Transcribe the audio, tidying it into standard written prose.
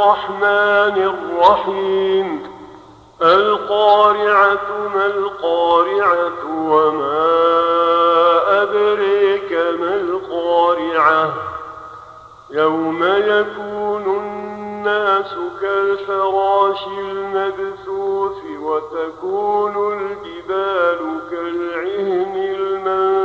الرحمن الرحيم. القارعة ما القارعة وما أدريك ما القارعة يوم يكون الناس كالفراش المبثوث وتكون الجبال كالعهن المنفوش